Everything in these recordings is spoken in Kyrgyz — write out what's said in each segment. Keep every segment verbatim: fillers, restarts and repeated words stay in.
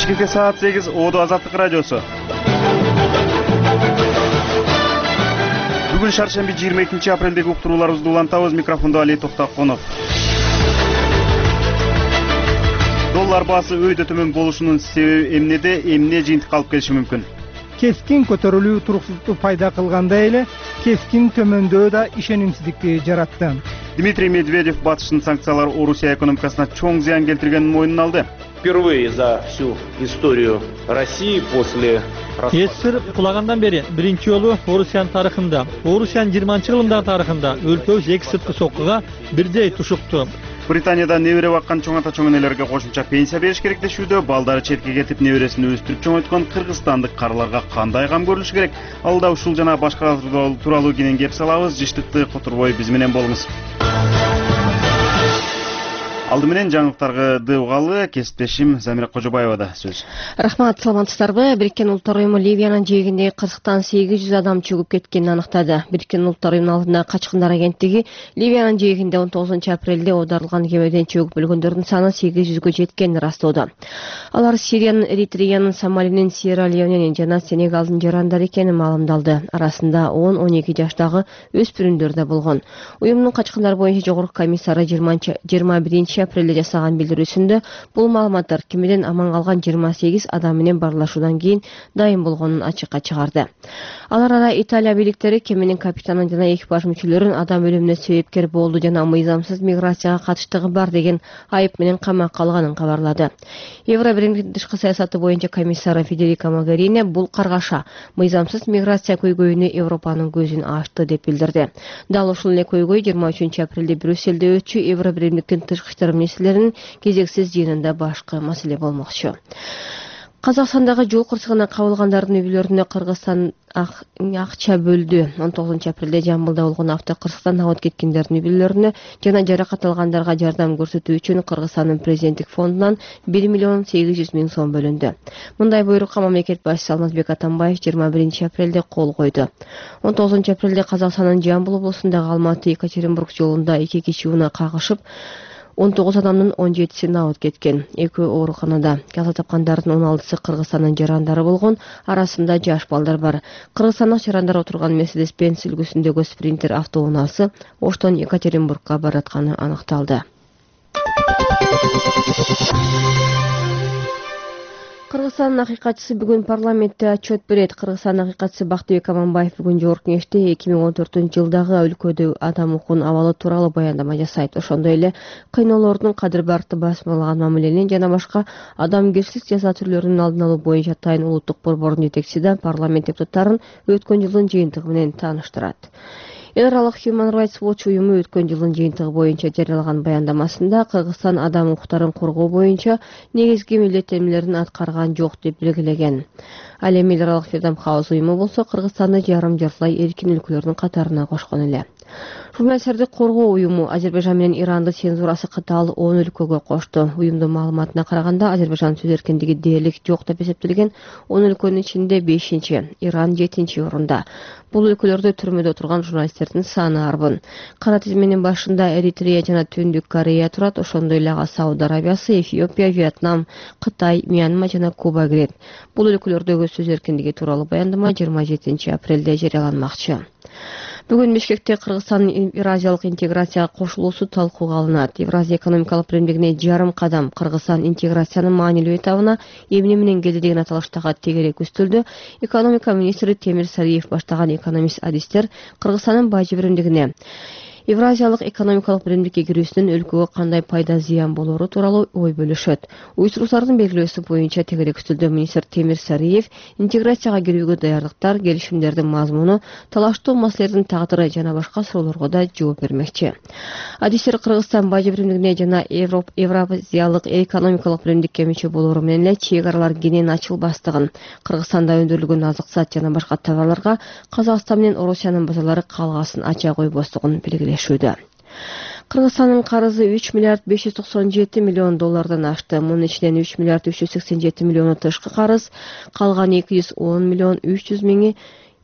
Бишкекте саат сегиз, Оодо Азаттык радиосу. Бүгүн шаршемби жыйырма экинчи апрелдеги уктурууларыбызды улантабыз. Микрофондо Али Токтоконов. Доллар баасы өйдө төмөн болушунун себеби эмнеде, эмне жыйынтыкка алып келиши мүмкүн? Keskin көтөрүлүү туруксуздукту пайда кылгандай эле keskin төмөндөө да ишенимсиздикти жаратты. Дмитрий Медведев батыштын санкциялары Орусия экономикасына чоң зыян келтиргенин мойнуна алды. Впервые за всю историю России после Эсир кулагандан бери биринчи жолу Орусиянын тарыхында, Орусиянын жыйырманчы жылдардын тарыхында өлкөбүз эки сырткы соккуга бирдей тушукту. Британияда небере баккан чоң ата чоң энелерге кошумча пенсия бериш керек дешүүдө. Балдары четке кетип небересин өстүрүп чоңойткон кыргызстандык карыларга кандай кам көрүлүшү керек? Алда ушул жана башка тууралуу кенен кеп салабыз. Жыштыкты которбой биз менен болуңуз. Алды менен жаңылыктарды угалы, кесиптешим Замира Кожобаевада сөз. Рахмат, саламатсыздарбы? Бириккен Улуттар уюму Ливиянын жээгиндеги кырсыктан сегиз жүз адам чөгүп кеткенин аныктады. Бириккен Улуттар уюмунун алдындагы качкындар агенттиги Ливиянын жээгинде он тогузунчу апрелде оодарылган кемеден чөгүп өлгөндөрдүн саны сегиз жүзгө жеткенин ырастоодо. Алар Сириянын, Эритреянын, Сомалинин, Сьерра-Леоненин жана Сенегалдын жарандары экени маалымдалды. Арасында он он эки жаштагы өспүрүмдөр да болгон. Уюмдун качкындар боюнча жогорку комиссары жыйырма биринчи апрелде жасаган билдирүүсүндө бул маалыматтар кемеден аман калган жыйырма сегиз адам менен барлашуудан кийин дайым болгонун ачыкка чыгарды. Алар ара Италия бийликтери кеменин капитанын жана экипаж мүчөлөрүн адам өлүмүнө себепкер болду жана мыйзамсыз миграцияга катыштыгы бар деген айып менен камакка алганын кабарлады. Евробиримдин тышкы саясаты боюнча комиссары Федерика Могерини бул каргаша мыйзамсыз миграция көйгөйүнө Европанын көзүн ачты деп билдирди. Дал ушул эле көйгөй жыйырма үчүнчү апрелде Брюссельде өтчү Евробиримдиктин тышкы иштер министрлеринин кезексиз жыйынында башкы маселе болмокчу. Казакстандагы жол кырсыгына кабылгандардын үй бүлөлөрүнө Кыргызстан акча бөлдү. он тогузунчу апрелде Жамбылда болгон автокырсыктан абат кеткендердин үй бүлөлөрүнө жана жаракат алгандарга жардам көрсөтүү үчүн Кыргызстандын президенттик фондунан бир миллион сегиз жүз миң сом бөлүндү. Мындай буйрукка мамлекет башчысы Алмазбек Атамбаев жыйырма биринчи апрелде кол койду. он тогузунчу апрелде Казакстандын Жамбыл облусундагы Алматы-Екатеринбург жолунда эки киши унаа кагышып, он тогуз адамдын он жетиси абат кеткен. Экөө ооруканада. Каза тапкандардын он алтысы Кыргызстандын жарандары болгон, арасында жаш балдар бар. Кыргызстандык жарандар отурган Мерседес-Бенц үлгүсүндөгү спринтер автоунаасы Оштон Екатеринбургка баратканы аныкталды. Кыргызстандын акыйкатчысы бүгүн парламентте отчет берет. Кыргызстандын акыйкатчысы Бактыбек Аманбаев бүгүн жогорку кеңеште эки миң он төртүнчү жылдагы өлкөдө адам укугунун абалы тууралуу баяндама жасайт. Ошондой эле кыйноолордун кадыр-баркты басмалаган мамиленин жана башка адамгерчилик жаза түрлөрүнүн алдын алуу боюнча атайын улуттук борбордун жетекчиси да парламент депутаттарын өткөн жылдын жыйынтыгы менен тааныштырат. Эл аралык Human Rights Watch уюму өткөн жылдын жыйынтыгы боюнча жарыялаган баяндамасында Кыргызстан адам укуктарын коргоо боюнча негизги милдеттенмелерин аткарган жок деп белгилеген. Ал эми эл аралык Freedom House уюму болсо Кыргызстанды жарым жартылай эркин өлкөлөрдүн катарына кошкон эле. Журналисттерди коргоо уюму Азербайжан менен Иранды цензурасы катаал он өлкөгө кошту. Уюмдун маалыматына караганда Азербайжан сөз эркиндиги дээрлик жок деп эсептелген он өлкөнүн ичинде бешинчи, Иран жетинчи орунда. Бул өлкөлөрдө түрмөдө турган журналисттердин саны арбын. Кара тизменин башында Эритрея жана Түндүк Корея турат, ошондой эле Сауд Арабиясы, Эфиопия, Вьетнам, Кытай, Мьянма жана Куба кирет. Бул өлкөлөрдөгү сөз эркиндиги тууралуу баяндама жыйырма жетинчи апрелде жарыяланмакчы. Бүгүн Бишкекте Кыргызстандын Евразиялык интеграцияга кошулуусу талкууга алынат. Евразия экономикалык биримдигине жарым кадам Кыргызстан интеграциянын маанилүү этабына эмне менен келди деген аталыштагы тегерек үстөлдө экономика министри Темир Сариев баштаган экономист-адистер Кыргызстандын бажы биримдигине Евразиялык экономикалык биримдикке кирүүсүнүн өлкөгө кандай пайда зыян болору тууралуу ой бөлүшөт. Уюштуруучулардын белгилөөсү боюнча тегерек үстөлдө министр Темир Сариев интеграцияга кирүүгө даярдыктар, келишимдердин мазмуну, талаштуу маселелердин тагдыры жана башка суроолорго да жооп бермекчи. Адистер Кыргызстан бажы биримдигине жана Евразиялык экономикалык биримдикке мүчө болору менен эле чек аралар кенен ачылбастыгын, Кыргызстанда өндүрүлгөн азык-саат жана башка товарларга Казакстан менен Орусиянын базарлары калгаасын ача койбостугун белгилешти. Кыргызстандын карызы үч миллиард беш жүз токсон жети миллион доллардан ашты. Мунун ичинен үч миллиард үч жүз сексен жети миллиону тышкы карыз, калган эки жүз он миллион үч жүз миңи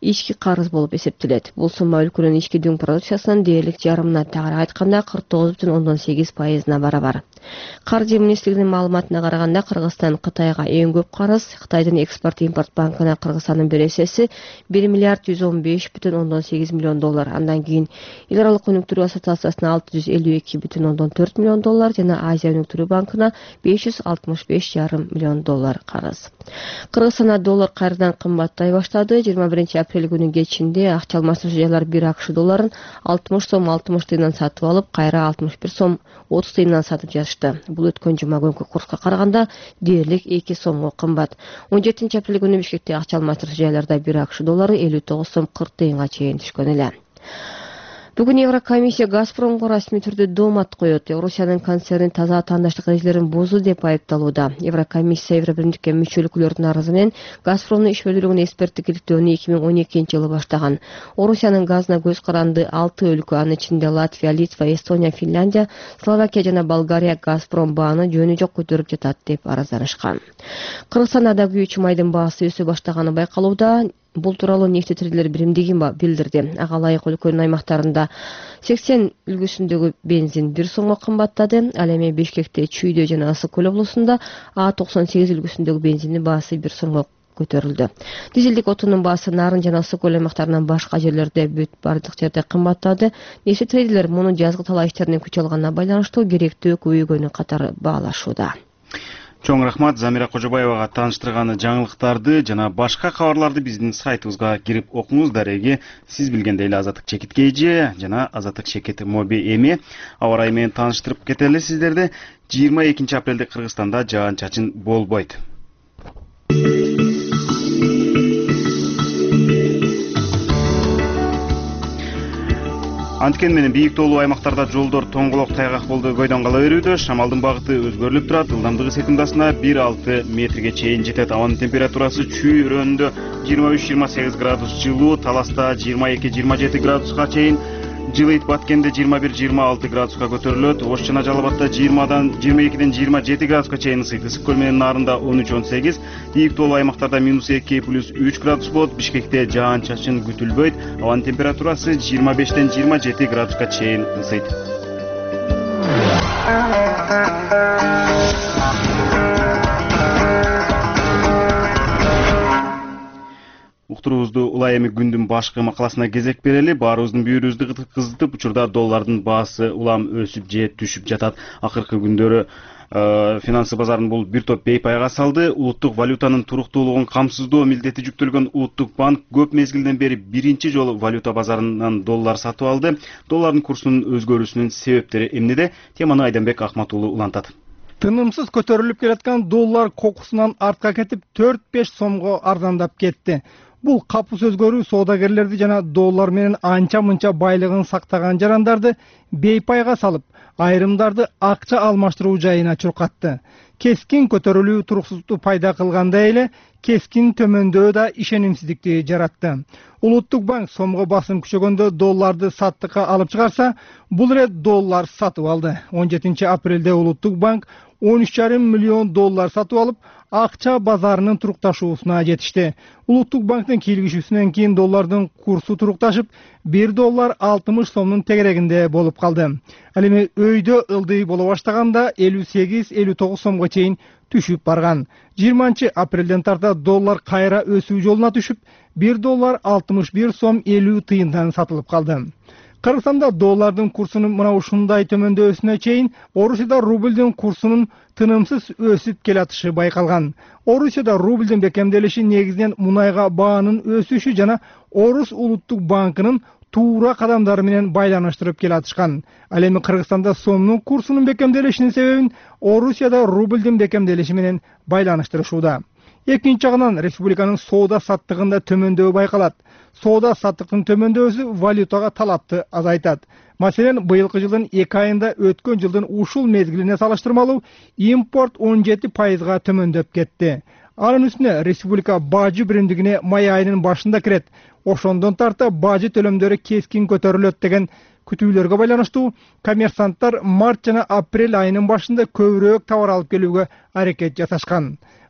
ички карыз болуп эсептелет. Бул сумма өлкөнүн ички дүң продукциясынын дээрлик жарымына, тагыраак айтканда кырк тогуз бүтүн ондон сегиз пайызына барабар. Каржы министрлигинин маалыматына караганда Кыргызстан Кытайга эң көп карыз, Кытайдын экспорт-импорт банкына Кыргызстандын бересеси бир миллиард жүз он беш бүтүн ондон сегиз миллион доллар. Андан кийин Эл аралык өнүктүрүү ассоциациясына алты жүз элүү эки бүтүн ондон төрт миллион доллар жана Азия өнүктүрүү банкына беш жүз алтымыш беш жарым миллион доллар карыз. Кыргызстанда доллар кайрадан кымбаттай баштады. жыйырма биринчи апрель күнү кечинде акча алмаштыруучу жайлар бир АКШ долларын алтымыш сом алтымыш тыйындан сатып алып, кайра алтымыш бир сом отуз тыйындан сатып жатышты. Бул өткөн жума күнкү курска караганда дээрлик эки сомго кымбат. он жетинчи апрель күнү Бишкекте акча алмаштыруучу жайларда бир АКШ доллары элүү тогуз сом кырк тыйынга чейин түшкөн эле. Бүгүн Еврокомиссия Газпромго расмий түрдө доомат коет. Орусиянын концерни таза атаандаштык эрежелерин бузуу деп айыпталууда. Еврокомиссия Евробиримдикке мүчө өлкөлөрдүн арызы менен Газпромдун иш бөлүгүнө эксперттик иликтөөнү эки миң он экинчи жылы баштаган. Орусиянын газына көз каранды алты өлкө, анын ичинде Латвия, Литва, Эстония, Финляндия, Словакия жана Болгария Газпром бааны жөнү жок көтөрүп жатат деп арызданышкан. Кыргызстанда да күйүүчү майдын баасы өсө баштаганы байкалууда. Бул тууралуу нефтетирилер биримдиги билдирди. Ага ылайык өлкөнүн аймактарында сексен үлгүсүндөгү бензин бир сомго кымбаттады. Ал эми Бишкекте, Чүйдө жана Ысык көл облусунда А токсон сегиз үлгүсүндөгү бензиндин баасы бир сомго көтөрүлдү. Дизелдик отундун баасы Нарын жана Ысык көл аймактарынан башка жерлерде бүт бардык жерде кымбаттады. Нефтетирилер муну жазгы талаа иштеринин күч алганына байланыштуу керектөө көбөйгөнү катары баалашууда. Чоң рахмат Замира Кожобаевага тааныштырганы жаңылыктарды жана башка кабарларды биздин сайтыбызга кирип окуңуз. Дареги сиз билгендей эле Азаттык Чекит Кейже жана Азаттык Чекит Моби эми аба ырайы менен тааныштырып кетели сиздерди. жыйырма экинчи апрелде Кыргызстанда жаан-чачын болбойт. Анткен менен бийик тоолуу аймактарда жолдор тоңголок тайгак болду көйдөн кала берүүдө. Шамалдын багыты өзгөрүлүп турат. Ылдамдыгы секундасына бир алты метрге чейин жетет. Абанын температурасы Чүй районунда жыйырма үч жыйырма сегиз градус жылуу, Таласта жыйырма эки жыйырма жети градуска чейин жылыйт. Баткенде жыйырма бир жыйырма алты градуска көтөрүлөт. Ош жана Жалалбатта жыйырмадан жыйырма экиден жыйырма жети градуска чейин ысыйт. Ысык көл менен Нарында он үч он сегиз, бийик тоолуу аймактарда минус эки плюс үч градус болот. Бишкекте жаан-чачын күтүлбөйт. Абанын температурасы жыйырма бештен жыйырма жети градуска чейин ысыйт. Уктуруубузду улай эми күндүн башкы макаласына кезек берели. Баарыбыздын бүйүрүбүздү кызытып, учурда доллардын баасы улам өсүп же түшүп жатат. Акыркы күндөрү финансы базарын бул бир топ бейпайга салды. Улуттук валютанын туруктуулугун камсыздоо милдети жүктөлгөн Улуттук банк көп мезгилден бери биринчи жолу валюта базарынан доллар сатып алды. Доллардын курсунун өзгөрүүсүнүн себептери эмнеде? Теманы Айданбек Ахматуулу улантат. Тынымсыз көтөрүлүп келаткан доллар кокусунан артка кетип төрт беш сомго арзандап кетти. Бул капыс өзгөрүү соодагерлерди жана доллар менен анча-мынча байлыгын сактаган жарандарды бейпайга салып, айрымдарды акча алмаштыруу жайына чуркатты. Кескин көтөрүлүү туруксуздукту пайда кылгандай эле, кескин төмөндөө да ишенимсиздикти жаратты. Улуттук банк сомго басым күчөгөндө долларды саттыкка алып чыгарса, бул рет доллар сатып алды. он жетинчи апрелде Улуттук банк он үч жарым миллион доллар сатып алып, акча базарынын турукташуусуна жетишти. Улуттук банктын кийлигишүүсүнөн кийин доллардын курсу турукташып, бир доллар алтымыш сомдун тегерегинде болуп калды. Ал эми өйдө ылдый боло баштаганда элүү сегиз элүү тогуз сомго чейин түшүп барган. жыйырманчы апрелден тарта доллар кайра өсүү жолуна түшүп, бир доллар алтымыш бир сом элүү тыйындан сатылып калды. Кыргызстанда доллардын курсунун мына ушундай төмөндөсүнө чейин Орусияда рубльдин курсунун тынымсыз өсүп келатышы байкалган. Орусияда рубльдин бекемделиши негизинен мунайга баанын өсүшү жана Орус улуттук банкынын туура кадамдары менен байланыштырып келатышкан. Ал эми Кыргызстанда сомдун курсунун бекемделишинин себебин Орусияда рубльдин бекемделиши менен байланыштырышууда. Экинчи жагынан республиканын соода саттыгында төмөндөө байкалат. Соода саттыктын төмөндөсү валютага талапты азайтат. Маселен, быйылкы жылдын эки айында өткөн жылдын ушул мезгилине салыштырмалуу импорт он жети пайызга төмөндөп кетти. Анын үстүнө республика бажы биримдигине май айынын башында кирет. Ошондон тарта бажы төлөмдөрү кескин көтөрүлөт деген күтүүлөргө байланыштуу коммерсанттар март жана апрель айынын башында көбүрөөк товар алып келүүгө аракет жасашкан.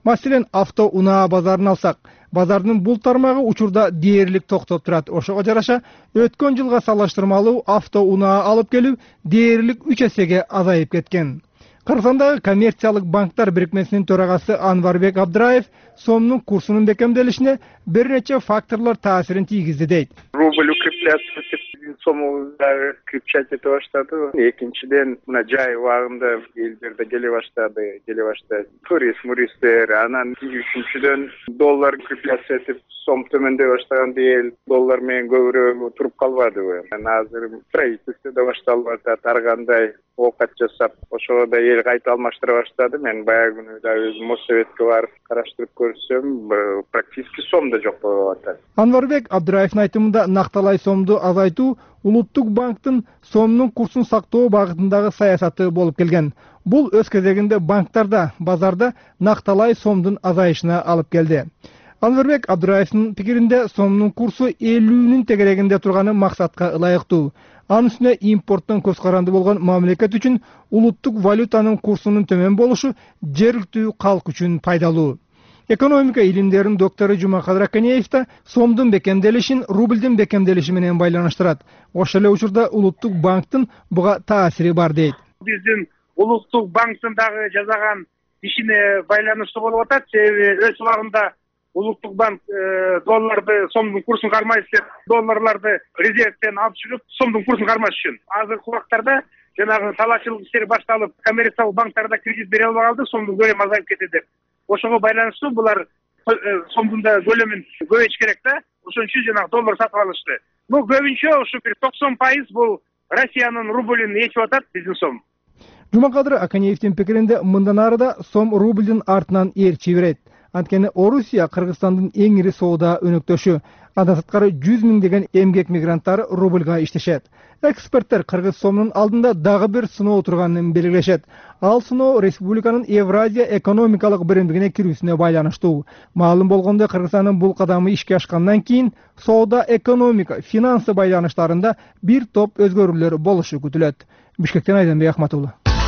Маселен, авто унаа базарын алсак, базардын бул тармагы учурда дээрлик токтоп турат. Ошого жараша өткөн жылга салыштырмалуу авто унаа алып келүү дээрлик үч эсеге азайып кеткен. Кыргызстандагы коммерциялык банктар бирикмесинин төрагасы Анварбек Абдраев сомдун курсунун бекемделишине бир нече факторлор таасирин тийгизди дейт. Рубль укрепляться сому крепчать эте баштады. Экинчиден мына жай убагында элдерде келе баштады, келе баштады. Турист, муристтер, анан үчүнчүдөн доллар крепляция этип сом төмөндөй баштаган эл доллар менен көбүрөөк туруп калбадыбы. Азыр строительство да башталып атат, ар кандай оокат жасап, ошого да эл кайта алмаштыра баштады. Мен баягы күнү да өзүм Моссоветке барып караштырып көрсөм, практически сом да жок болуп атат. Анварбек Абдраевдин айтымында накталай сомду азайтуу Улуттук банктын сомдун курсун сактоо багытындагы саясаты болуп келген. Бул өз кезегинде банктарда, базарда накталай сомдун азайышына алып келди. Анварбек Абдраевдин пикиринде сомдун курсу элүүнүн тегерегинде турганы максатка ылайыктуу. Анын үстүнө импорттон көз каранды болгон мамлекет үчүн улуттук валютанын курсунун төмөн болушу жергиликтүү калк үчүн пайдалуу. Экономика илимдеринин доктору Жумакадыр Аканеев да сомдун бекемделишин рубльдин бекемделиши менен байланыштырат. Ошол эле учурда улуттук банктын буга таасири бар дейт. Биздин улуттук банктын дагы жасаган ишине байланыштуу болуп атат. Себеби өз убагында улуттук банк долларды сомдун курсун кармайт деп, долларларды резервден алып чыгып, сомдун курсун кармаш үчүн. Азыркы убактарда жанагы талаачылык иштери башталып, коммерциялык банктарда кредит бере албай калды, сомдун көлөмү азайып кетти деп. Ошого байланыштуу булар сомдун да көлөмүн көбөйтүш керек да. Ошон үчүн жанагы доллар сатып алышты. Ну, көбүнчө ушу бир токсон пайыз бул Россиянын рублин ээрчип атат, биздин сом. Жумакадыр Аканеевдин пикиринде мындан ары да сом рубльдин артынан ээрчи берет. Анткени Орусия Кыргызстандын эң ири соода өнөктөшү. Андан сырткары жүз миң деген эмгек мигранттары рубльга иштешет. Эксперттер кыргыз сомунун алдында дагы бир сыноо турганын белгилешет. Ал сыноо республиканын Евразия экономикалык биримдигине кирүүсүнө байланыштуу. Маалым болгондой, Кыргызстандын бул кадамы ишке ашкандан кийин соода, экономика, финансы байланыштарында бир топ өзгөрүүлөр болушу күтүлөт. Бишкектен Айданбек Ахматулла.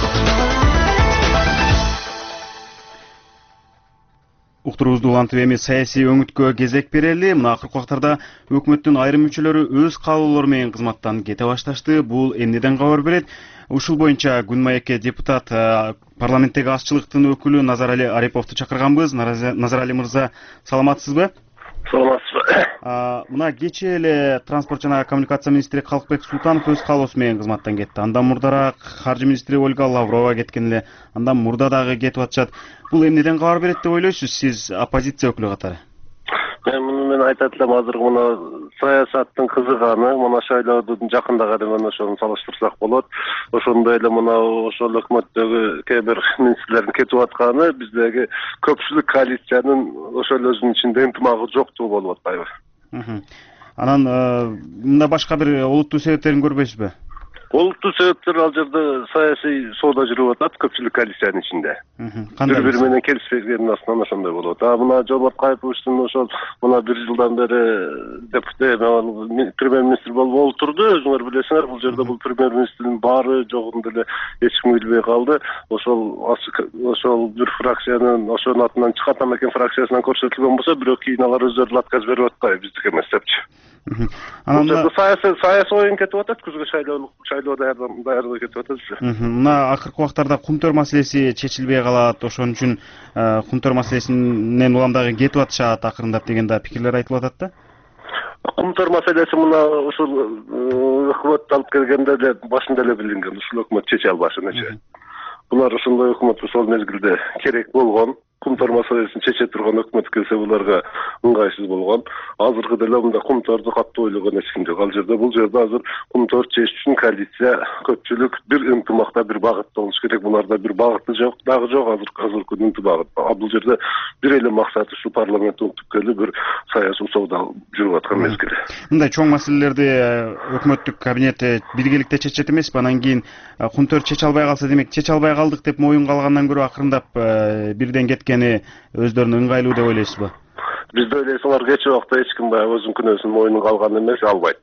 Уктуруубузду улантып эми саясий өңүткө кезек берели. Мына акыркы убактарда өкмөттүн айрым мүчөлөрү өз каалоолору менен кызматтан кете башташты. Бул эмнеден кабар берет? Ушул боюнча Күн маекке депутат, парламенттеги азчылыктын өкүлү Назарали Ариповду чакырганбыз. Назарали мырза, саламатсызбы? Саламатсызбы. Мына кечээ эле транспорт жана коммуникация министри Калкбек Султанов өз каалоосу менен кызматтан кетти. Андан мурдараак каржы министри Ольга Лаврова кеткен эле. Андан мурда дагы кетип атышат. Бул эмнеден кабар берет деп ойлойсуз, сиз оппозиция өкүлү катары? Мен муну мен айтат элем, азыр мына саясаттын кызыганы, мына шайлоодун жакындаганы менен ошону салыштырсак болот. Ошондой эле мына ошол өкмөттөгү кээ бир министрлердин кетип атканы биздеги көпчүлүк коалициянын ошол өзүнүн ичинде ынтымагы жоктугу болуп атпайбы? Анан мында башка бир олуттуу себептерин көрбөйсүзбү? Олуттуу себептер ал жерде саясий соода жүрүп атат көпчүлүк коалициянын ичинде. Бири бири менен келишпегендин астынан ошондой болуп атат. А мына Жомарт Кайыповичтин ошол мына бир жылдан бери депутат премьер-министр болуп отурду. Өзүңөр билесиңер, бул жерде бул премьер-министрдин баары жогун деле эч ким билбей калды. Ошол ошол бир фракциянын ошонун атынан чыгатам экен фракциясынан көрсөтүлгөн болсо, бирок кийин алар өздөрү отказ берип атпайбы, биздики эмес депчи. Анан саясий саясий оюн кетип атат, күзгө шайлоо шайлоо даярдыгы кетип атат. Мына акыркы убактарда кумтөр маселеси чечилбей калат, ошон үчүн кумтөр маселесинен улам дагы кетип атышат акырындап деген да пикирлер айтылып атат да. Кумтөр маселеси мына ушул өкмөт алып келгенде эле башында эле билинген, ушул өкмөт чече албашын эче. Булар ошондой өкмөт ошол мезгилде керек болгон. Кумтор маселесин чече турган өкмөт келсе буларга ыңгайсыз болгон. Азыркы деле мында кумторду катуу ойлогон эч ким жок. Ал жерде бул жерде азыр кумтор чечиш үчүн коалиция көпчүлүк бир ынтымакта, бир багытта болуш керек. Буларда бир багыты жок, дагы жок азыр азыркы ынтымак. А бул жерде бир эле максаты ушу парламентти өткөрүп бир саясий соода жүрүп аткан мезгил. Мындай чоң маселелерди өкмөттүк кабинет биргеликте чечет эмеспи? Анан кийин кумтор чече албай калса, демек чече албай калдык деп моюн калгандан көрө акырындап бирден кеткен өздөрүнө ыңгайлуу деп ойлойсузбу? Бизде ойлойсуңар кечээ убакта эч ким баягы өзүнүн күнөөсүн моюнуна алган эмес, албайт дагы.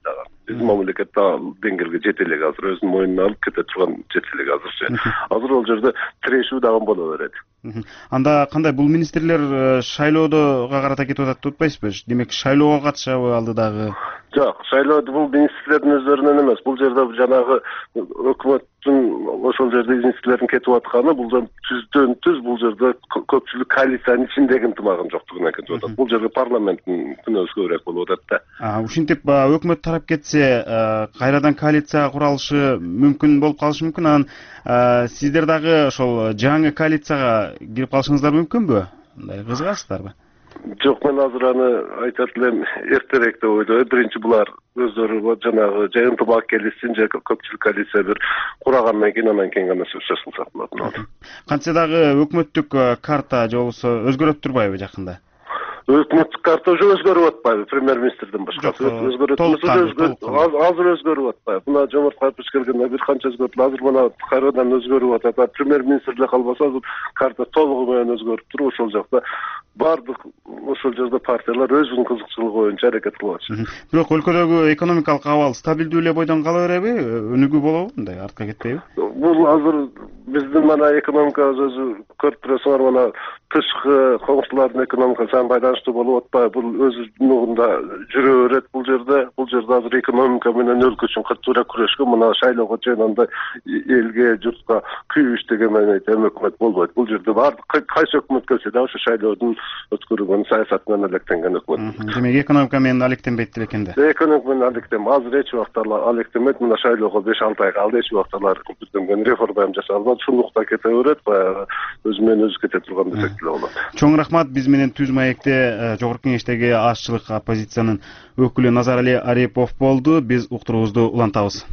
биздин мамлекет ал деңгээлге жете элек азыр, өзүнүн мойнуна алып кете турган жете элек азырчы. Азыр ал жерде тирешүү дагы боло берет. Анда кандай бул министрлер шайлоодо карата кетип атат деп атпайсызбы? Демек шайлоого катышабы алдыдагы? Жок, шайлоодо бул министрлердин өздөрүнөн эмес. Бул жерде жанагы өкмөттүн ошол жерде министрлердин кетип атканы бул түздөн түз бул жерде көпчүлүк коалициянын ичиндеги ынтымагын жоктугунан кетип атат. Бул жерде парламенттин күнөөсү көбүрөөк болуп атат да. Ушинтип өкмөт тарап кетсе, кайрадан коалиция куралышы мүмкүн болуп калышы мүмкүн. Анан сиздер дагы ошол жаңы коалицияга кирип калышыңыздар мүмкүнбү? Мындай кызыгасыздарбы? Жок, мен азыр аны айтат элем, эртерээк деп ойлойм. Биринчи булар өздөрү жанагы жай ынтымак келишсин, же көпчүлүк коалиция бир курагандан кийин анан кийин гана сөз кылсак болот. Кантсе дагы өкмөттүк карта же болбосо өзгөрөт турбайбы жакында? Өкмөттүк карта уже өзгөрүп атпайбы, премьер-министрдин башкасы өзгөрөт болсо азыр өзгөрүп атпайбы. Мына Жомарт Кайпов келгенде бир канча өзгөртүлдү, азыр мына кайрадан өзгөрүп атат. Премьер-министр эле калбаса азыр карта толугу менен өзгөрүп туруп, ошол жакта бардык ошол жерде партиялар өзүнүн кызыкчылыгы боюнча аракет кылып атышат. Бирок өлкөдөгү экономикалык абал стабилдүү эле бойдон кала береби? Өнүгүү болобу? Мындай артка кетпейби? Бул азыр биздин мана экономикабыз өзү көрүп турасыңар, мана тышкы коңшулардын экономикасы байланыштуу болуп атпайбы? Бул өзүнүн угунда жүрө берет бул жерде. Бул жерде азыр экономика менен өлкө үчүн катуураак күрөшкөн, мына шайлоого чейин андай элге, журтка күйүү иштеген менен айтам өкмөт болбойт. Бул жерде бардык кайсы өкмөт келсе да ошо шайлоодун өткөрүлгөн саясатынан алектенген өкмөт. Демек экономика менен алектенбейт экен да. Экономика менен алектенбейт. Азыр эч убакта алектенбейт. Мына шайлоого беш алты ай калды, эч убакта алар көздөмгөн реформа жасалбады. Шундукта кете берет, баягы өзү менен өзү кете турган десек деле болот. Чоң рахмат. Биз менен Түз маекте Жогорку Кеңештеги ашчылык оппозициянын өкүлү Назарали Арипов болду. Биз уктуруубузду улантабыз.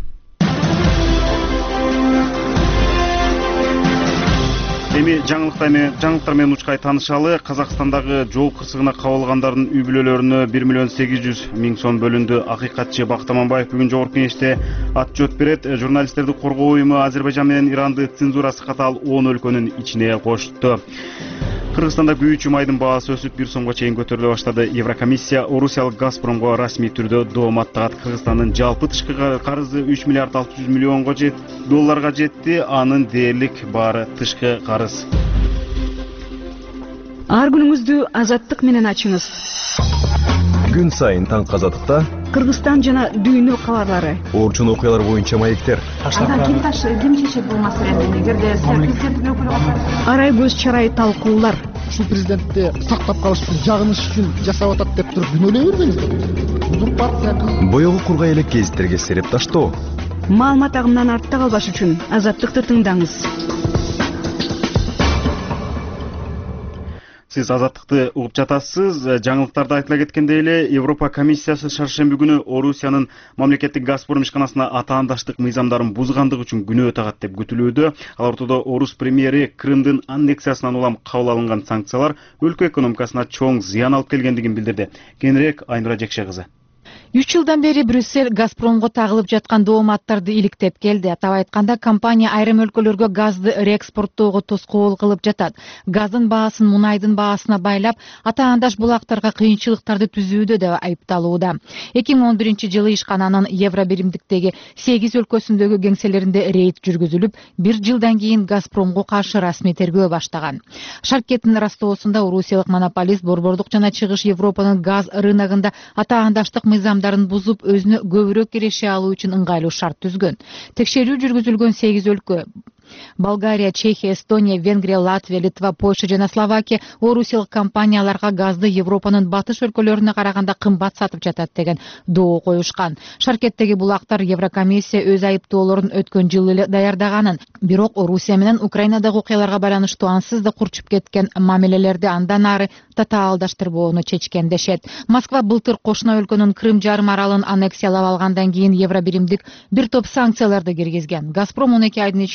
Эми жаңылыктар менен учкай таанышалы. Казакстандагы жол кырсыгына кабылгандардын үй бүлөлөрүнө бир миллион сегиз жүз миң сом бөлүндү. Акыйкатчы Бакыт Аманбаев бүгүн Жогорку Кеңеште отчет берет. Журналисттерди коргоо уюму Азербайжан менен Иранды цензурасы катаал он өлкөнүн ичине кошту. Кыргызстанда күйүүчү майдын баасы өсүп бир сомго чейин көтөрүлө баштады. Еврокомиссия орусиялык Газпромго расмий түрдө доом аттагат. Кыргызстандын жалпы тышкы карызы үч миллиард алты жүз миллионго долларга жетти. Анын дээрлик баары тышкы карыз. Ар күнүңүздү азаттык менен ачыңыз. Күн сайын таңкы азаттыкта Кыргызстан жана дүйнө кабарлары. Орчун окуялар боюнча маектер. Ким таш ким чечет бул маселени? Эгерде президенттин өкүлү катары арай көз чарай талкуулар. Ушул президентти сактап калыш үчүн, жагыныш үчүн жасап атат деп туруп күнөөлөй бербеңиз. Узурпация. Боёгу кургай элек гезиттерге сереп таштоо. Маалымат агымынан артта калбаш үчүн азаттыкты тыңдаңыз. Сиз азаттыкты угуп жатасыз. Жаңылыктарда айтыла кеткендей эле, Европа комиссиясы шаршемби күнү Орусиянын мамлекеттик Газпром ишканасына атаандаштык мыйзамдарын бузгандык үчүн күнөө тагат деп күтүлүүдө. Ал ортодо Орус премьери Крымдын аннексиясынан улам кабыл алынган санкциялар өлкө экономикасына чоң зыян алып келгендигин билдирди. Кенирээк Айнура Жекше кызы. үч жылдан бери Брюссель Газпромго тагылып жаткан дооматтарды иликтеп келди. Атап айтканда, компания айрым өлкөлөргө газды реэкспорттоого тоскоол кылып жатат. Газдын баасын мунайдын баасына байлап, атаандаш булактарга кыйынчылыктарды түзүүдө деп айыпталууда. эки миң он биринчи жылы ишкананын Евро биримдиктеги сегиз өлкөсүндөгү кеңселеринде рейд жүргүзүлүп, бир жылдан кийин Газпромго каршы расмий тергөө баштаган. Шаркеттин растоосунда орусиялык монополист борбордук жана чыгыш Европанын газ рыногунда атаандаштык мыйзамдарын бузуп, өзүнө көбүрөөк киреше алуу үчүн ыңгайлуу шарт түзгөн. Текшерүү жүргүзүлгөн сегиз өлкө Болгария, Чехия, Эстония, Венгрия, Латвия, Литва, Польша жана Словакия орусиялык компанияларга газды Европанын батыш өлкөлөрүнө караганда кымбат сатып жатат деген доо коюшкан. Шаркеттеги булактар Еврокомиссия өз айыптоолорун өткөн жылы эле даярдаганын, бирок Орусия менен Украинадагы окуяларга байланыштуу ансыз да курчуп кеткен мамилелерди андан ары татаалдаштырбоону чечкен дешет. Москва былтыр кошуна өлкөнүн Крым жарым аралын аннексиялап алгандан кийин Евро биримдик бир топ санкцияларды киргизген. Газпром он эки айдын ичинде айып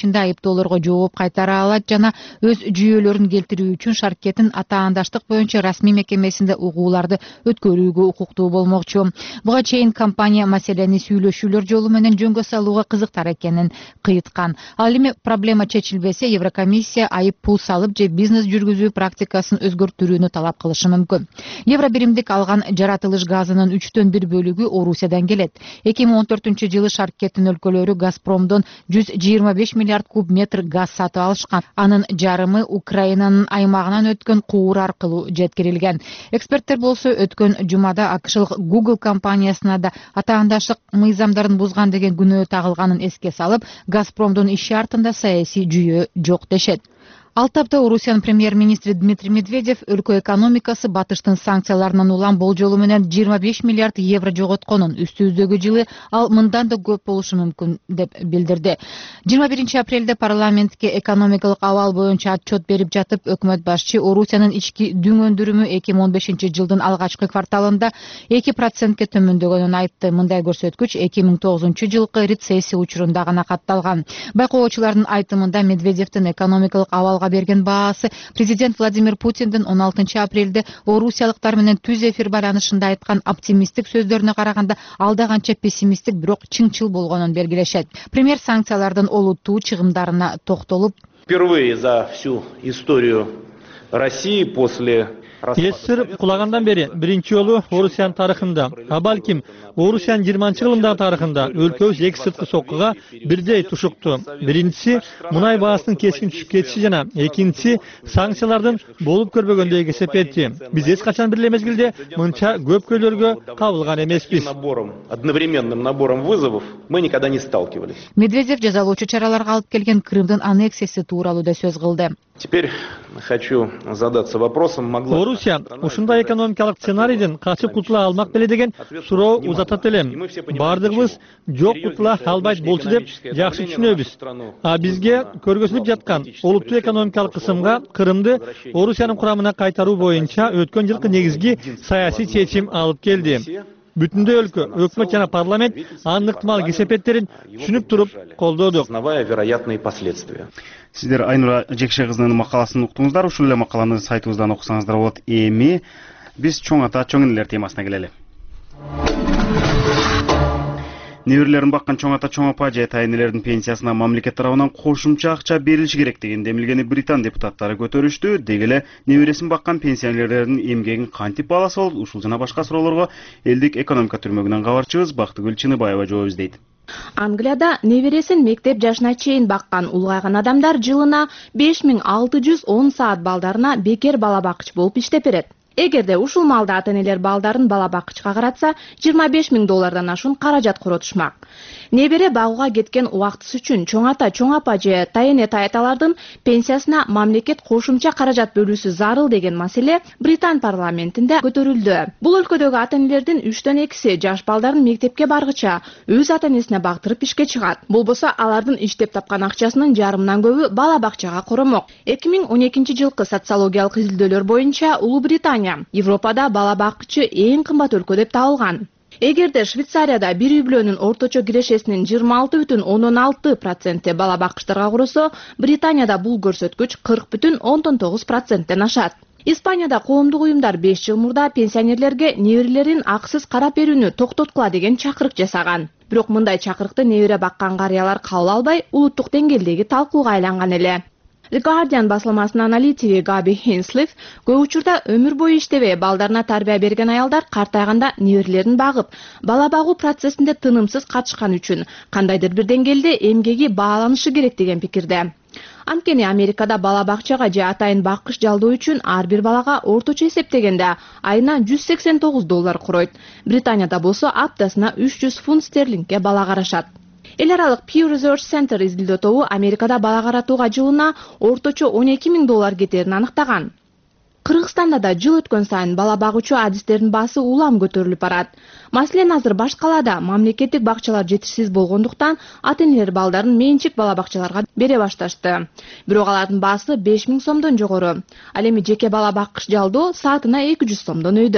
суроолторго жооп кайтара алат жана өз жүйөлөрүн келтирүү үчүн шаркеттин атаандаштык боюнча расмий мекемесинде угууларды өткөрүүгө укуктуу болмокчу. Буга чейин компания маселени сүйлөшүүлөр жолу менен жөнгө салууга кызыктар экенин кыйыткан. Ал эми проблема чечилбесе Еврокомиссия айып пул салып же бизнес жүргүзүү практикасын өзгөртүүнү талап кылышы мүмкүн. Евро биримдик алган жаратылыш газынын үчтөн бир бөлүгү Орусиядан келет. эки миң он төртүнчү жылы шаркеттин өлкөлөрү Газпромдон жүз жыйырма беш миллиард куб метр газ сатып алышкан. Анын жарымы Украинанын аймагынан өткөн куур аркылуу жеткирилген. Эксперттер болсо өткөн жумада акшылык Google компаниясына да атаандаштык мыйзамдарын бузган деген күнөө тагылганын эске салып, Газпромдун иши артында саясий жүйөө жок дешет. Ал тапта Орусиянын премьер-министри Дмитрий Медведев өлкө экономикасы батыштын санкцияларынан улам болжолу менен жыйырма беш миллиард евро жоготконун, үстүбүздөгү жылы ал мындан да көп болушу мүмкүн деп билдирди. жыйырма биринчи апрелде парламентке экономикалык абал боюнча отчет берип жатып, өкмөт башчы Орусиянын ички дүң өндүрүмү эки миң он бешинчи жылдын алгачкы кварталында эки процентке төмөндөгөнүн айтты. Мындай көрсөткүч эки миң тогузунчу жылкы рецессия учурунда гана катталган. Байкоочулардын айтымында Медведевдин экономикалык абалга берген баасы президент Владимир Путиндин он алтынчы апрелде орусиялыктар менен түз эфир байланышында айткан оптимисттик сөздөрүнө караганда алда канча пессимисттик, бирок чыңчыл болгонун белгилешет. Премьер санкциялардын олуттуу чыгымдарына токтолуп, впервые за всю историю России после Эсир кулагандан бери биринчи жолу Орусиянын тарыхында, а балким Орусиянын жыйырманчы кылымдагы тарыхында өлкөбүз эки сырткы соккуга бирдей тушукту. Биринчиси мунай баасынын кескин түшүп кетиши жана экинчиси санкциялардын болуп көрбөгөндөйгө эсептети. Биз эч качан бир эле мезгилде мынча көп көйлөргө кабылган эмеспиз. Одновременным набором вызовов мы никогда не сталкивались. Медведев жазалоочу чараларга алып келген Крымдын аннексиясы тууралуу да сөз кылды. Теперь хочу задаться вопросом, могла Орусия ушундай экономикалык сценарийден качып кутула алмак беле деген суроо узатат элем. Бардыгыбыз жок кутула албайт болчу деп жакшы түшүнөбүз. А бизге көргөзүлүп жаткан олуттуу экономикалык кысымга Крымды Орусиянын курамына кайтаруу боюнча өткөн жылкы негизги саясий чечим алып келди. Бүтүндөй өлкө, өкмөт жана парламент анын ыктымал кесепеттерин түшүнүп туруп колдоду. Вероятные последствия. Сиздер Айнура Жекше кызынын макаласын уктуңуздар. Ушул эле макаланы сайтыбыздан окусаңыздар болот. Эми биз чоң ата чоң энелер темасына келели. Неберелерин баккан чоң ата чоң апа же тайнелердин пенсиясына мамлекет тарабынан кошумча акча берилиши керек деген демилгени Британ депутаттары көтөрүштү. Деги эле небересин баккан пенсионерлердин эмгегин кантип бааласа болот? Ушул жана башка суроолорго элдик экономика түрмөгүнөн кабарчыбыз Бактыгүл Чыныбаева жооп издейт. Англияда небересин мектеп жашына чейин баккан улгайган адамдар жылына беш миң алты жүз он саат балдарына бекер бала бакчы болуп иштеп берет. Эгерде ушул маалда ата-энелер балдарын бала бакчыга каратса, жыйырма беш миң доллардан ашуун каражат коротушмак. Небере багууга кеткен убактысы үчүн чоң ата, чоң апа же тайэне таяталардын пенсиясына мамлекет кошумча каражат бөлүүсү зарыл деген маселе Британ парламентинде көтөрүлдү. Бул өлкөдөгү ата-энелердин үчтөн экиси жаш балдарын мектепке баргыча өз ата-энесине бактырып ишке чыгат. Болбосо алардын иштеп тапкан акчасынын жарымынан көбү бала бакчага коромок. эки миң он экинчи жылкы социологиялык изилдөөлөр боюнча Улуу Британия Европада бала бакчы эң кымбат өлкө деп табылган. Эгерде Швейцарияда бир үй бүлөнүн орточо кирешесинин жыйырма алты бүтүн ондон алты проценти бала бакчтарга курса, Британияда бул көрсөткүч кырк бүтүн ондон тогуз проценттен ашат. Испанияда коомдук уюмдар беш жыл мурда пенсионерлерге неберелерин акысыз карап берүүнү токтоткула деген чакырык жасаган. Бирок мындай чакырыкты небере баккан карыялар кабыл албай, улуттук деңгээлдеги талкууга айланган эле. The Guardian басылмасынын аналитиги Габи Хинслиф көп учурда өмүр бою иштебей балдарына тарбия берген аялдар картайганда неберелерин багып, бала багуу процессинде тынымсыз катышкан үчүн кандайдыр бир деңгээлде эмгеги бааланышы керек деген пикирде. Анткени Америкада бала бакчага же атайын баккыч жалдоо үчүн ар бир балага орточо эсептегенде айына жүз сексен тогуз доллар куройт. Британияда болсо аптасына үч жүз фунт стерлингке бала карашат. Эл аралык Pew Research Center изилдөө тобу Америкада бала каратууга жылына орточо он эки миң доллар кетерин аныктаган. Кыргызстанда да жыл өткөн сайын бала багуучу адистердин баасы улам көтөрүлүп барат. Маселен азыр баш калаада мамлекеттик бакчалар жетишсиз болгондуктан ата-энелер балдарын менчик бала бакчаларга бере башташты. Бирок алардын баасы беш миң сомдон жогору. Ал эми жеке бала баккыч жалдоо саатына эки жүз сомдон өйдө.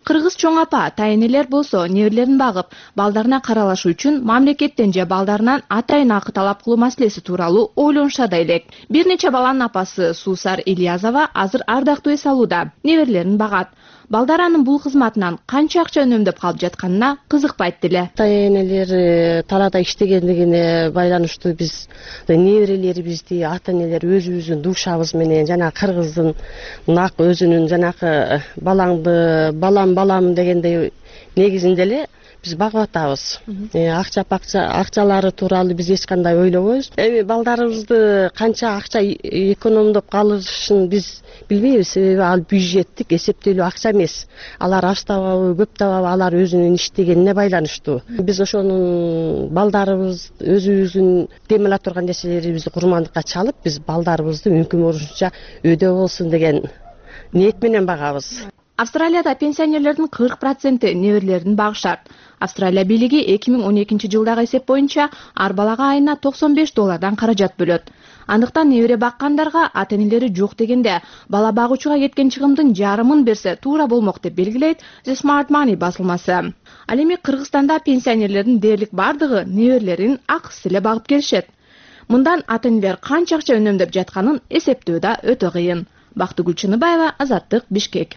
Кыргыз чоң апа тайынелер болсо неберелерин багып, балдарына каралашы үчүн мамлекеттен же балдарынан атайын акы талап кылуу маселеси тууралуу ойлонушат элек. Бир нече баланын апасы Суусар Ильязова азыр ардактуу эс алууда, неберелерин багат. Балдар анын бул кызматынан канча акча үнөмдөп калып жатканына кызыкпайт деле. Ата-энелер талаада иштегендигине байланыштуу биз неберелерибизди, ата-энелер өзүбүздүн душабыз менен жана кыргыздын нак өзүнүн жанакы балаңды балам балам дегендей негизинде эле биз багып атабыз. Акча акча акчалары тууралуу биз эч кандай ойлобойбуз. Эми балдарыбызды канча акча экономдоп калышын биз билбейбиз, себеби ал бюджеттик эсептелүү акча эмес. Алар аз табабы, көп табабы, алар өзүнүн иштегенине байланыштуу. Биз ошонун балдарыбыз өзүбүздүн демеле турган нерселерибизди курмандыкка чалып, биз балдарыбызды мүмкүн болушунча өйдө болсун деген ниет менен багабыз. Австралияда пенсионерлердин кырк проценти неберелерин багышат. Австралия бийлиги эки миң он экинчи жылдагы эсеп боюнча ар балага айына токсон беш доллардан каражат бөлөт. Андыктан небере баккандарга ата-энелери жок дегенде бала багуучуга кеткен чыгымдын жарымын берсе туура болмок деп белгилейт The Smart Money басылмасы. Ал эми Кыргызстанда пенсионерлердин дээрлик бардыгы неберелерин акысыз эле багып келишет. Мындан ата-энелер канча акча үнөмдөп жатканын эсептөө да өтө кыйын. Бактыгүл Чыныбаева, Азаттык, Бишкек.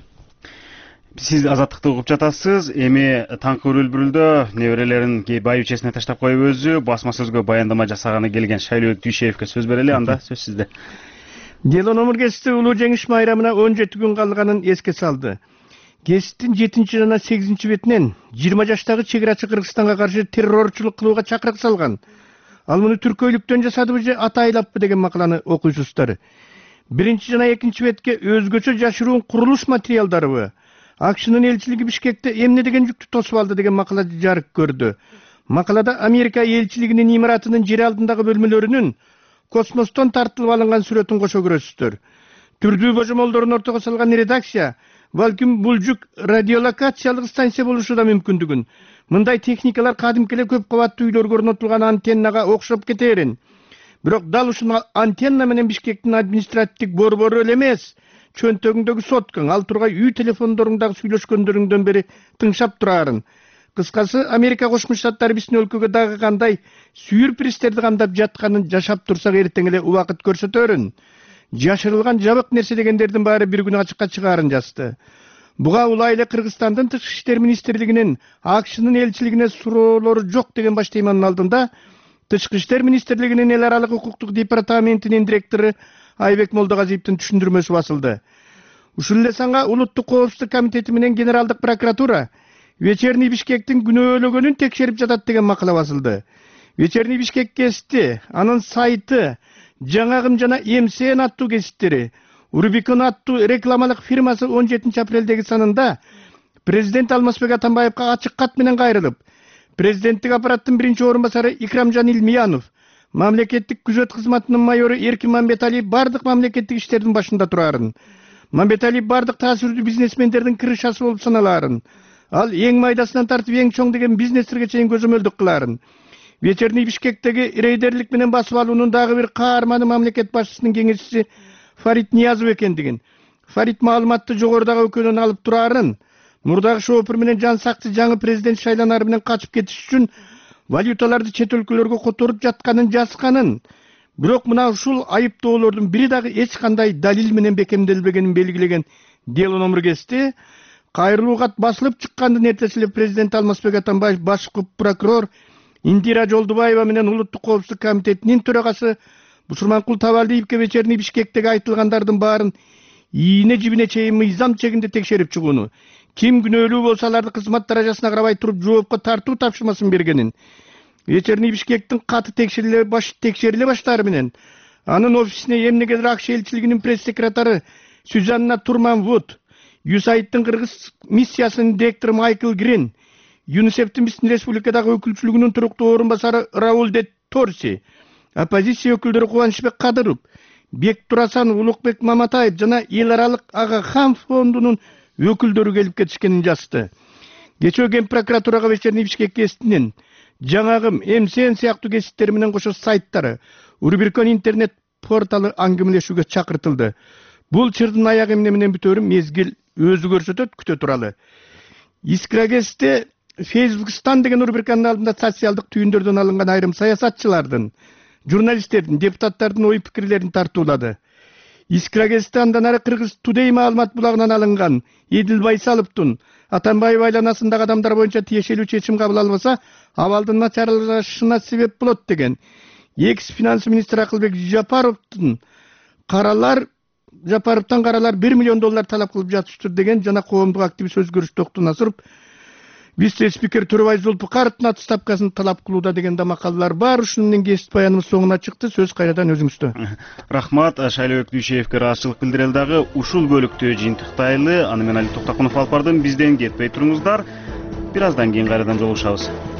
Сиз Азаттыкты угуп жатасыз. Эми таңкы өрүл-бүрүлдө неберелерин байбичесине таштап коюп өзү басма сөзгө баяндама жасаганы келген Шайлообек Дүйшеевке сөз берели. Анда сөз сизде. Дело номер кести улуу жеңиш майрамына он жети күн калганын эске салды. Кеситтин жетинчи жана сегизинчи бетинен жыйырма жаштагы чегирачы Кыргызстанга каршы террорчулук кылууга чакырык салган. Ал муну түркөйлүктөн жасадыбы же ата айлаппы деген макаланы окуйсуздар. Биринчи жана экинчи бетке өзгөчө жашыруун курулуш материалдарыбы, Акшынын элчилиги Бишкекте эмне деген жүктү тосуп алды деген макала жарык көрдү. Макалада Америка элчилигинин имаратынын жер алдындагы бөлмөлөрүнүн космостон тартылып алынган сүрөтүн кошо көрөсүздөр. Түрдүү божомолдорун ортого салган редакция балким бул жүк радиолокациялык станция болушу да мүмкүндүгүн. Мындай техникалар кадимки эле көп кабаттуу үйлөргө орнотулган антеннага окшоп кетерин. Бирок дал ушул антенна менен Бишкектин административдик борбору эле эмес, чөнтөгүңдөгү соткаң, ал тургай үй телефондоруңдагы сүйлөшкөндөрүңдөн бери тыңшап турарын. Кыскасы, Америка Кошмо Штаттары биздин өлкөгө дагы кандай сюрпризтерди кандап жатканын жашап турсак эртең эле убакыт көрсөтөрүн. Жашырылган жабык нерсе дегендердин баары бир күн ачыкка чыгаарын жазды. Буга улай эле Кыргызстандын Тышкы иштер министрлигинин Акшынын элчилигине суроолору жок деген баш теманын алдында Тышкы иштер министрлигинин эл аралык укуктук департаментинин директору Айбек Молдогазиевдин түшүндүрмөсү басылды. Ушул эле санга Улуттук коопсуздук комитети менен Генералдык прокуратура Вечерний Бишкектин күнөөлөгөнүн текшерип жатат деген макала басылды. Вечерний Бишкек гезити, анын сайты, Жаңагым жана МСН аттуу гезиттери, Рубикон аттуу рекламалык фирмасы он жетинчи апрелдеги санында президент Алмазбек Атамбаевга ачык кат менен кайрылып, президенттик аппараттын биринчи орун басары Икрамжан Илмиянов, мамлекеттик күзөт кызматынын майору Эркин Мамбеталиев бардык мамлекеттик иштердин башында турарын. Мамбеталиев бардык таасирдүү бизнесмендердин крышасы болуп саналарын. Ал эң майдасынан тартып эң чоң деген бизнестерге чейин көзөмөлдүк кыларын. Вечерний Бишкектеги рейдерлик менен басып алуунун дагы бир каарманы мамлекет башчысынын кеңешчиси Фарид Ниязов экендигин. Фарид маалыматты жогорудагы өкүлүнөн алып турарын. Мурдагы шоопур менен жан сакчы жаңы президент шайланары менен качып кетиш үчүн валюталарды чет өлкөлөргө которуп жатканын жазганын. Бирок мына ушул айыптоолордун бири дагы эч кандай далил менен бекемделбегенин белгилеген дело номер кести. Кайрылуу кат басылып чыккандын эртеси эле президент Алмазбек Атамбаев башкы прокурор Индира Жолдубаева менен Улуттук коопсуздук комитетинин төрагасы Бушурманкул Табалдиевке Вечерний Бишкектеги айтылгандардын баарын ийине жибине чейин мыйзам чегинде текшерип чыгууну, ким күнөөлүү болсо аларды кызмат даражасына карабай туруп жоопко тартуу тапшырмасын бергенин, Вечерний Бишкектин каты текшериле баш текшериле баштары менен анын офисине эмнегедир Акш элчилигинин пресс-секретары Сюзанна Турман-Вуд, ю эс эй айдын кыргыз миссиясынын директору Майкл Грин, ЮНИСЕФтин биздин республикадагы өкүлчүлүгүнүн туруктуу орун басары Рауль де Торси, оппозиция өкүлдөрү Кубанычбек Кадыров, Бек Турасан, Улукбек Маматаев жана эл аралык Ага Хан фондунун өкүлдөрү келип кетишкенин жазды. Кечээ Ген прокуратурага Вечерний Бишкек гезитинин Жаңагым, МСН сыяктуу гезиттери менен кошо сайттары, Рубикон интернет порталы аңгимелешүүгө чакыртылды. Бул чырдын аягы эмне менен бүтөөрүн мезгил өзү көрсөтөт, күтө туралы. Искрагесте Фейсбукстан деген рубриканын алдында социалдык түйүндөрдөн алынган айрым саясатчылардын, журналисттердин, депутаттардын ой пикирлерин тартуулады. Искрагесте андан ары Кыргыз Today маалымат булагынан алынган Эдил Байсаловдун Атамбаев айланасындагы адамдар боюнча тиешелүү чечим кабыл албаса, абалдын начарлашына себеп болот деген. Экс финанс министри Акылбек Жапаровдун каралар Жапаровтан каралар бир миллион доллар талап кылып жатыштыр деген жана коомдук активист Өзгөрүш Токтун Насыров вице спикер Турбай Зулпукаровдун отставкасын талап кылууда деген да макалалар бар. Ушуну менен кесип баяныбыз соңуна чыкты. Сөз кайрадан өзүңүздө. Рахмат. Шайлообек Дүйшеевке ыраазычылык билдирели дагы ушул бөлүктө жыйынтыктайлы. Аны менен Али Токтокунов алып бардым. Бизден кетпей туруңуздар. Бир аздан кийин кайрадан жолугушабыз.